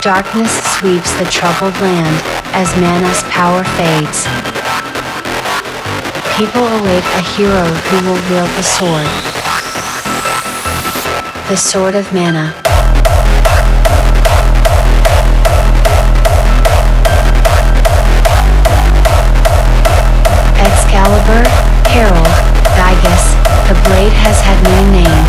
Darkness sweeps the troubled land, as Mana's power fades. People await a hero who will wield the sword. The Sword of Mana. Excalibur, Herald, Gygas, the blade has had many names.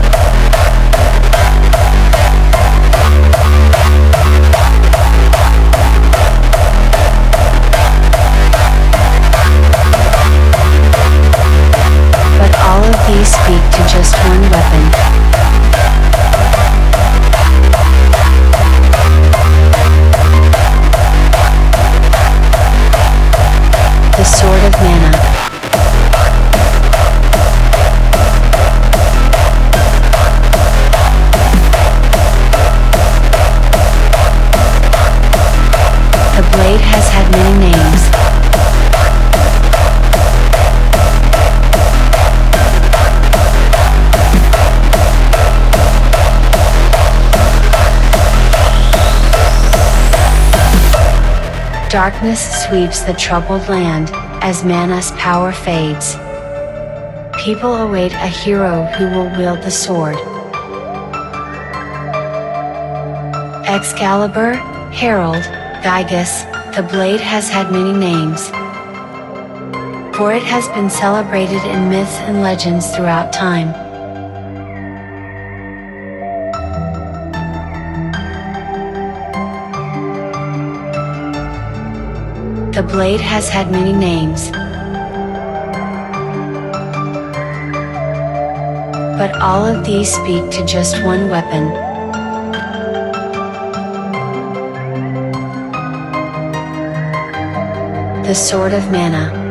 But all of these speak to just one weapon. The Sword of Mana. The blade has had many names. Darkness sweeps the troubled land, as Mana's power fades. People await a hero who will wield the sword. Excalibur, Herald, Gygas, the blade has had many names. For it has been celebrated in myths and legends throughout time. The blade has had many names. But all of these speak to just one weapon. The Sword of Mana.